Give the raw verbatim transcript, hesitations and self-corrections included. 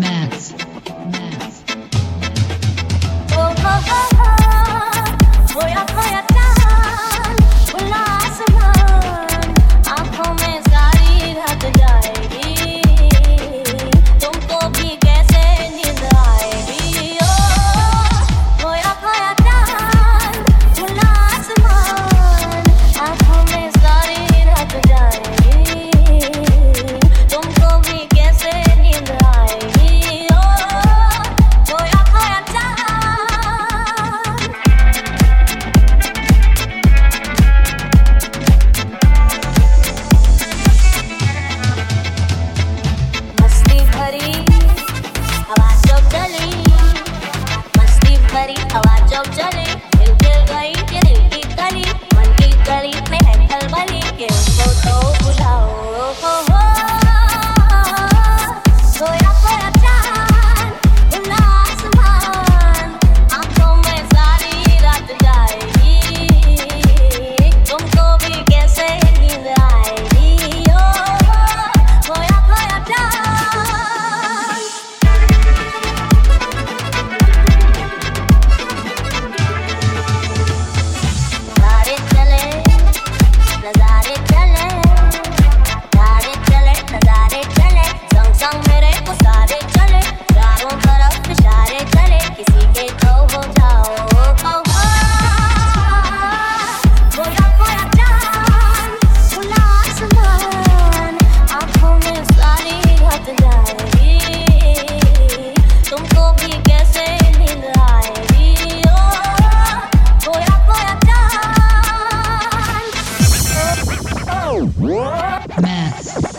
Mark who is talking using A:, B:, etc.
A: Maths. Maths.
B: Oh, oh, oh, oh, खोया खोया चांद, खुला आसमान, आँखों में सारी रात जाएगी, तुमको भी कैसे नींद आएगी। ओ खोया खोया चांद, खुला आसमान, आँखों में सारी रात जाएगी, तुमको भी कैसे नींद आएगी। ओ खोया खोया चांद। मस्ती भरी हवा चौक चली, मस्ती भरी हवा चौक चली, दिल खिल गई ये दिल की कली, मन की गली में है खलबली, कि उसको तो बुलाओ। हो हो खोया खोया चांद, खुला आसमान, आँखों में सारी रात जाएगी, तुमको भी कैसे नींद आएगी। ओ खोया खोया चांद। नज़ारे चले नज़ारे चले नज़ारे चले नज़ारे चले, संग संग मेरे को सारे चले, चारों तरफ इशारे चले, किसी के तो हो जाओ। ओ हो खोया खोया चांद, खुला आसमान, आँखों में सारी रात जाएगी, तुमको भी कैसे नींद आएगी। ओ खोया खोया चांद।
A: Maths.